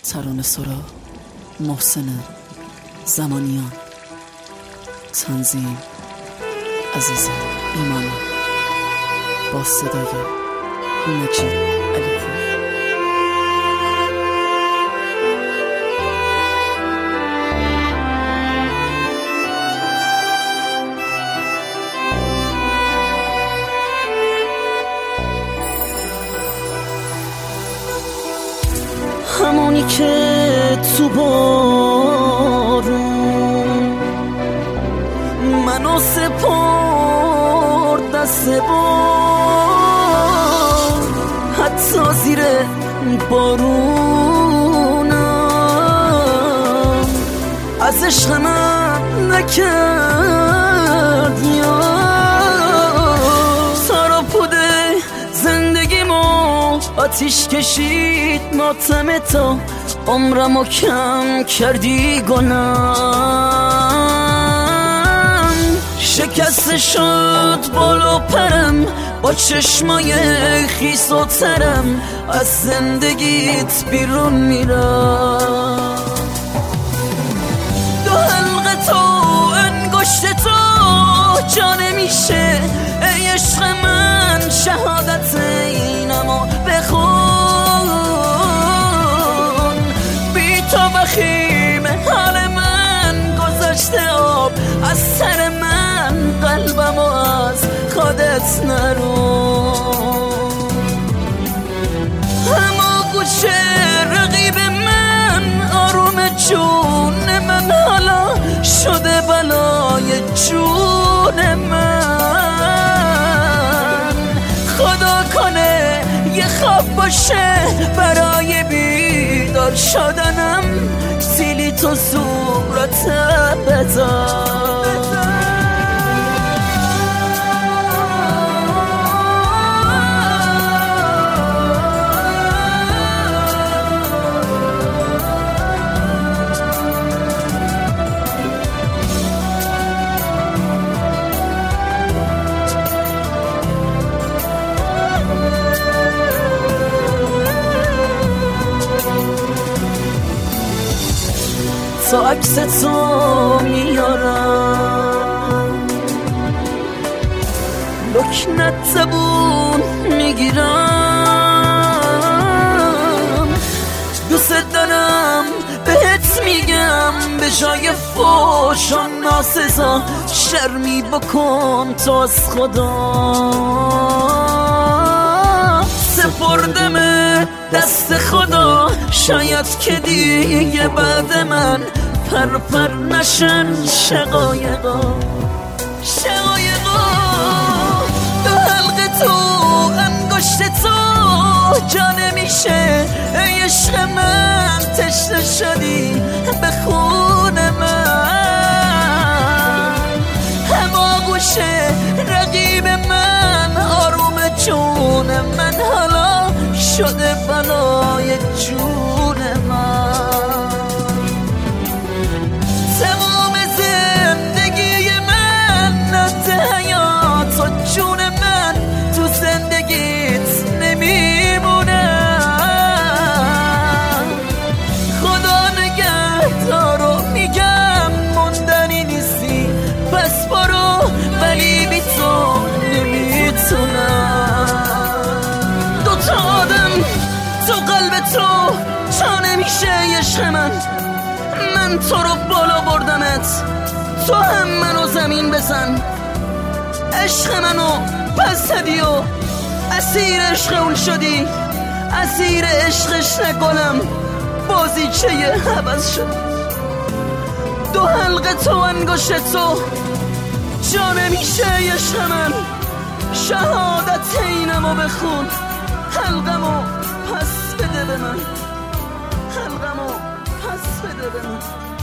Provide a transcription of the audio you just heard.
ترانه سرا محسن زمانیان، تنظیم عزیز ایمانی، با صدای مجید علیپور. همونی که تو بارون منو سپرد دست بار، حتی زیر بارونم از عشق من نکرد یا سارا پوده زندگیمو آتیش کشید ماتم تا عمرمو کم کردی گنام، شکست شد بالا پرم با چشمای خیس و ترم، از زندگیت بیرون میرم. دو حلقه تو انگشت تو جا نمیشه ای عشق من، شهادت اینمو بخون. بی تو بخیم حال من گذاشته آب از سر من، قلبمو از خودت نرون. اما گوشه رقیب من آروم جون من، حالا شده بلای جون من. خدا کنه یه خواب باشه برای بیدار شدنم، سیلی تو صورتم بذار. تا عکس تو میارم، لکنت زبون میگیرم، دوست دارم بهت میگم به جای فوش و ناسزا شرمی بکن تو از خدا. سپردم دست خدا، شاید که دیگه بعد من پر نشن شقایقا. دو حلقه تو انگشت تو جا نمیشه ای عشق من، تشنه شدی به خون من. اما گوشه رقیب من آروم جون من، حالا شده بلای جون من. تمام زندگی من نده حیات و جون من تو زندگیت نمیمونه. خدا نگهدارو میگم موندنی نیستی، پس برو ولی بی تو نمیتونم. دوتا آدم تو قلب تو جا نمیشه عشق من. من تو رو بالا بردمت، تو هم منو زمین بزن. عشق منو پس زدی و اسیر عشق اون شدی، اسیر عشقش نکنم بازیچه عوض شد. دو حلقه تو انگشت تو جا نمیشه عشق من، شهادت اینمو بخون. حلقمو پس بده به من، حلقمو پس بده به من.